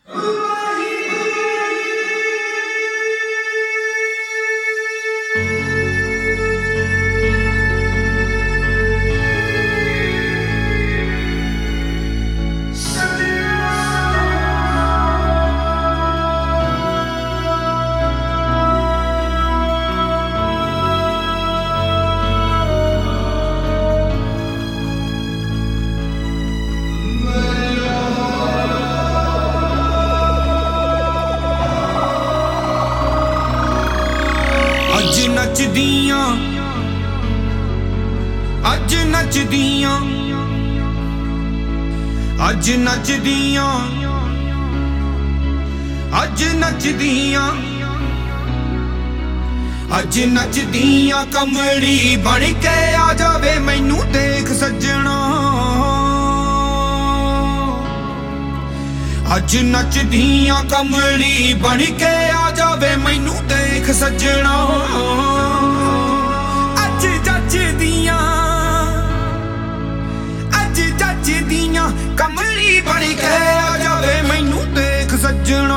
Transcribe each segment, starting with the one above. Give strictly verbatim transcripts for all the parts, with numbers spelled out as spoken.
ਅੱਜ ਨੱਚਦੀਆਂ ਅੱਜ ਨੱਚਦੀਆਂ ਅੱਜ ਨੱਚਦੀਆਂ ਅੱਜ ਨੱਚਦੀਆਂ ਅੱਜ ਨੱਚਦੀਆਂ ਕਮਲੀ ਬਣ ਕੇ ਆ ਜਾਵੇ ਮੈਨੂੰ ਦੇਖ ਸੱਜਣਾ ਅੱਜ ਨੱਚਦੀਆਂ ਕਮਲੀ ਬਣ ਕੇ ਆ ਜਾਵੇ ਮੈਨੂੰ ਦੇਖ ਸੱਜਣਾ ਅੱਜ ਜੱਜਦੀਆਂ ਅੱਜ ਜੱਜਦੀਆਂ ਕਮਲੀ ਬਣ ਕੇ ਆ ਜਾਵੇ ਮੈਨੂੰ ਦੇਖ ਸੱਜਣਾ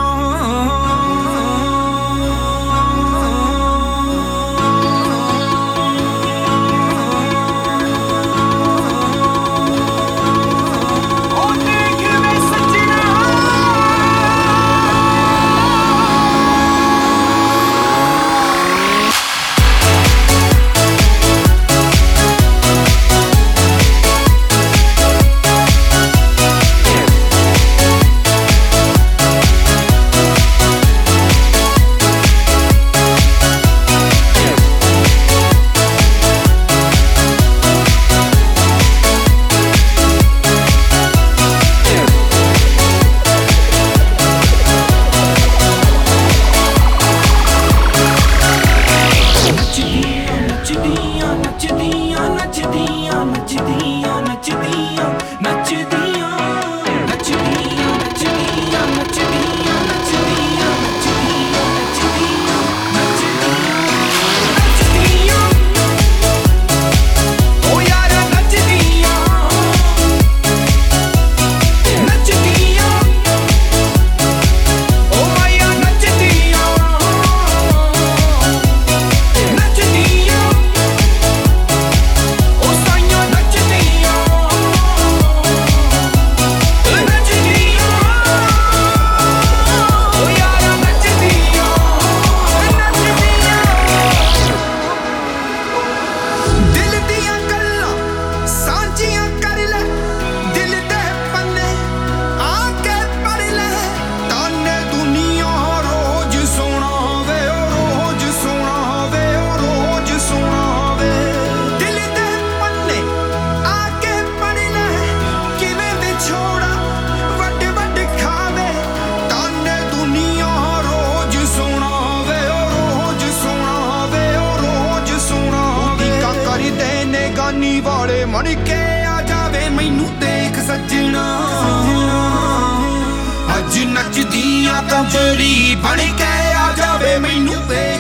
ਵਾਲੇ ਮਨ ਕੇ ਆ ਜਾਵੇ ਮੈਨੂੰ ਦੇਖ ਸੱਜਣਾ ਅੱਜ ਨੱਚਦੀਆਂ ਕਮਲੀ ਬਣ ਕੇ ਆ ਜਾਵੇ ਮੈਨੂੰ